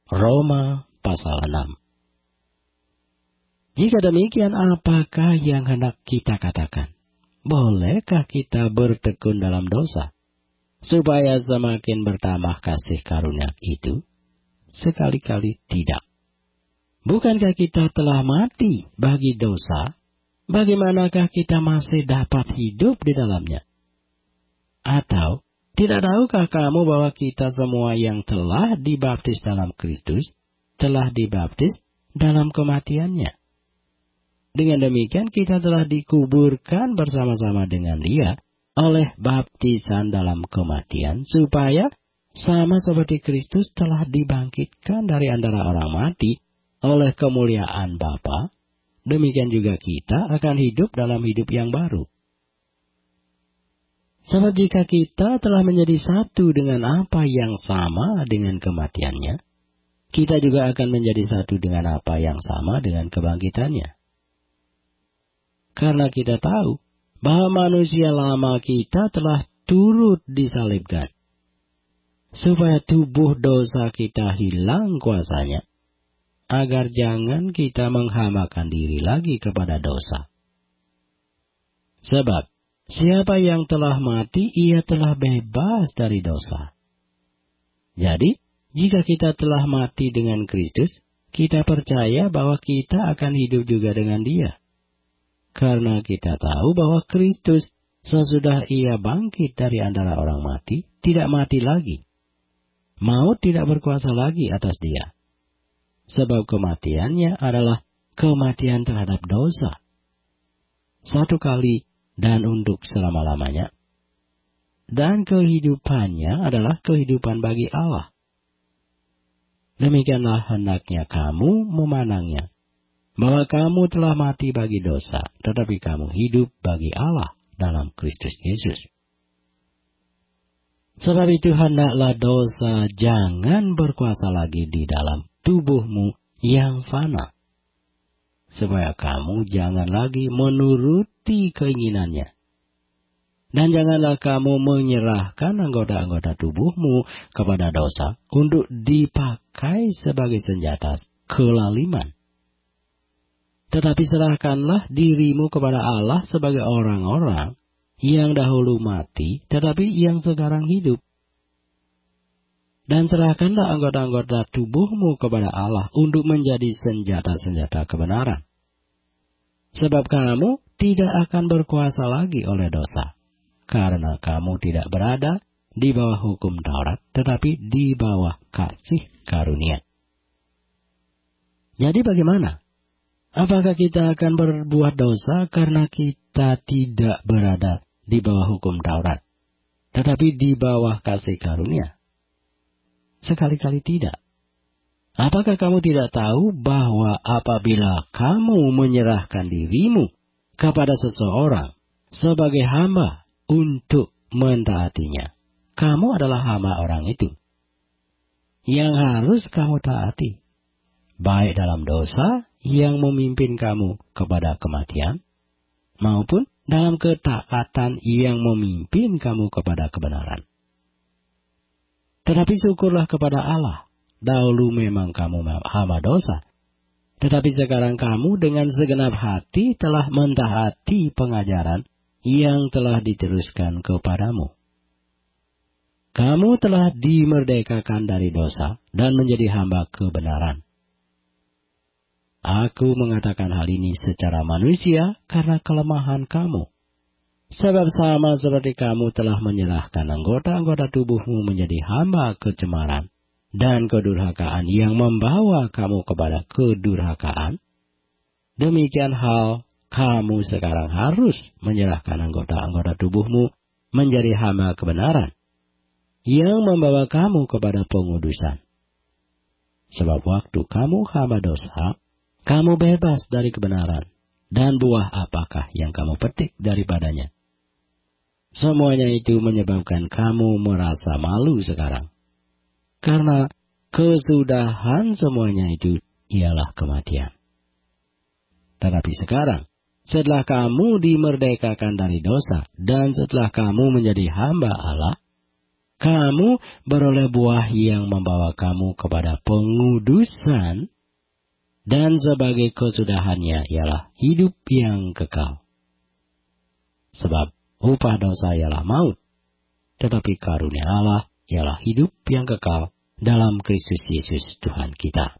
Roma pasal 6. Jika demikian, apakah yang hendak kita katakan? Bolehkah kita bertekun dalam dosa, supaya semakin bertambah kasih karunia itu? Sekali-kali tidak. Bukankah kita telah mati bagi dosa? Bagaimanakah kita masih dapat hidup di dalamnya? Atau, tidak tahukah kamu bahwa kita semua yang telah dibaptis dalam Kristus, telah dibaptis dalam kematiannya? Dengan demikian kita telah dikuburkan bersama-sama dengan Dia oleh baptisan dalam kematian, supaya sama seperti Kristus telah dibangkitkan dari antara orang mati oleh kemuliaan Bapa, demikian juga kita akan hidup dalam hidup yang baru. Sebab jika kita telah menjadi satu dengan apa yang sama dengan kematiannya, kita juga akan menjadi satu dengan apa yang sama dengan kebangkitannya. Karena kita tahu bahwa manusia lama kita telah turut disalibkan, supaya tubuh dosa kita hilang kuasanya, agar jangan kita menghambakan diri lagi kepada dosa. Sebab siapa yang telah mati, ia telah bebas dari dosa. Jadi, jika kita telah mati dengan Kristus, kita percaya bahwa kita akan hidup juga dengan Dia. Karena kita tahu bahwa Kristus, sesudah Ia bangkit dari antara orang mati, tidak mati lagi. Maut tidak berkuasa lagi atas Dia. Sebab kematiannya adalah kematian terhadap dosa. Satu kali dan untuk selama-lamanya. Dan kehidupannya adalah kehidupan bagi Allah. Demikianlah hendaknya kamu memandangnya, bahwa kamu telah mati bagi dosa, tetapi kamu hidup bagi Allah dalam Kristus Yesus. Sebab itu hendaklah dosa jangan berkuasa lagi di dalam tubuhmu yang fana, supaya kamu jangan lagi menuruti keinginannya. Dan janganlah kamu menyerahkan anggota-anggota tubuhmu kepada dosa untuk dipakai sebagai senjata kelaliman. Tetapi serahkanlah dirimu kepada Allah sebagai orang-orang yang dahulu mati, tetapi yang sekarang hidup. Dan serahkanlah anggota-anggota tubuhmu kepada Allah untuk menjadi senjata-senjata kebenaran. Sebab kamu tidak akan berkuasa lagi oleh dosa, karena kamu tidak berada di bawah hukum Taurat, tetapi di bawah kasih karunia. Jadi bagaimana? Apakah kita akan berbuat dosa karena kita tidak berada di bawah hukum Taurat, tetapi di bawah kasih karunia? Sekali-kali tidak. Apakah kamu tidak tahu bahwa apabila kamu menyerahkan dirimu kepada seseorang sebagai hamba untuk mentaatinya, kamu adalah hamba orang itu yang harus kamu taati, baik dalam dosa yang memimpin kamu kepada kematian, maupun dalam ketaatan yang memimpin kamu kepada kebenaran. Tetapi syukurlah kepada Allah, dahulu memang kamu hamba dosa, tetapi sekarang kamu dengan segenap hati telah mentaati pengajaran yang telah diteruskan kepadamu. Kamu telah dimerdekakan dari dosa dan menjadi hamba kebenaran. Aku mengatakan hal ini secara manusia karena kelemahan kamu. Sebab sama seperti kamu telah menyerahkan anggota-anggota tubuhmu menjadi hamba kecemaran dan kedurhakaan yang membawa kamu kepada kedurhakaan, demikian hal kamu sekarang harus menyerahkan anggota-anggota tubuhmu menjadi hamba kebenaran yang membawa kamu kepada pengudusan. Sebab waktu kamu hamba dosa, kamu bebas dari kebenaran, dan buah apakah yang kamu petik daripadanya? Semuanya itu menyebabkan kamu merasa malu sekarang. Karena kesudahan semuanya itu ialah kematian. Tetapi sekarang, setelah kamu dimerdekakan dari dosa, dan setelah kamu menjadi hamba Allah, kamu beroleh buah yang membawa kamu kepada pengudusan, dan sebagai kesudahannya ialah hidup yang kekal. Sebab upah dosa ialah maut, tetapi karunia Allah ialah hidup yang kekal dalam Kristus Yesus Tuhan kita.